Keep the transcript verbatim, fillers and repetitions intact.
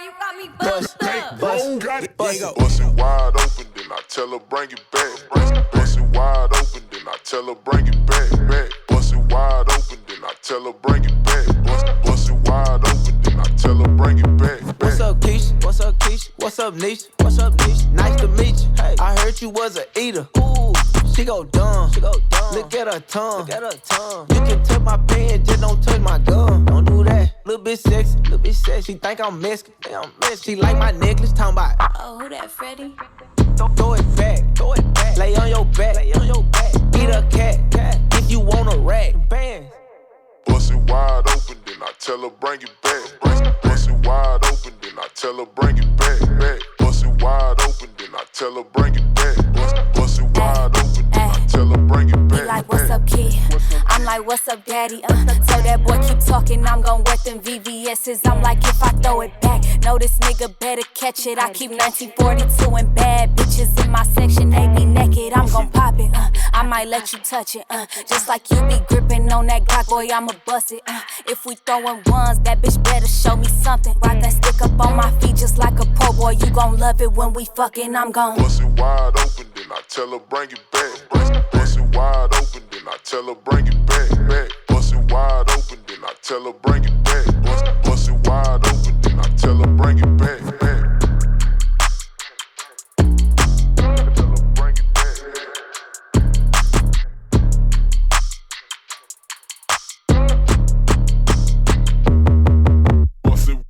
you got me fucked up. Bust, bust, bust, Bust it wide open, then I tell her bring it back. Bust it wide open, then I tell her bring it back. Back. Bust it wide open, then I tell her bring it back. Bust, bust it wide open, then I tell her bring it back. back. What's up, Keisha? What's up, Keisha? What's up, Nisha? What's up, Nisha? Nice to meet you. Hey, I heard you was a eater. Ooh, she go dumb. She go dumb. Look at her tongue. Look at her tongue. You can touch my pen, just don't touch my gun. Don't do that. Little bit sexy, little bit sexy. She think I'm Mexican. Think I'm Mexican. She like my necklace, talking about. Oh, who that, Freddie? Throw it back, throw it back. Lay on your back, lay on your back. Eat a cat, cat. If you want a rack, bands. Bust it wide open, then I tell her bring it back. Bust, bust it wide open, then I tell her bring it back. back. Bust it wide open, then I tell her bring it back. Bust, bust it wide open, then I tell her bring it back. He like, what's up, kid? I'm like, what's up, daddy? Uh, tell that boy keep talking, I'm gon' wet them V V S's. I'm like, if I throw it back, know this nigga better catch it. I keep nineteen forty-two and bad bitches in my section. They be naked, I'm gon' pop it. Uh, I might let you touch it. Uh, just like you be gripping on that Glock, boy, I'ma bust it. Uh, if we throwin' ones, that bitch better show me something. Rock that stick up on my feet just like a pro boy. You gon' love it when we fucking, I'm gon' bust it wide open, then I tell her bring it back. Bust, bust it wide open, then I tell her bring it back. back. Bust it wide open, then I tell her bring it back. Bust, bust it wide open, then I tell her bring it back.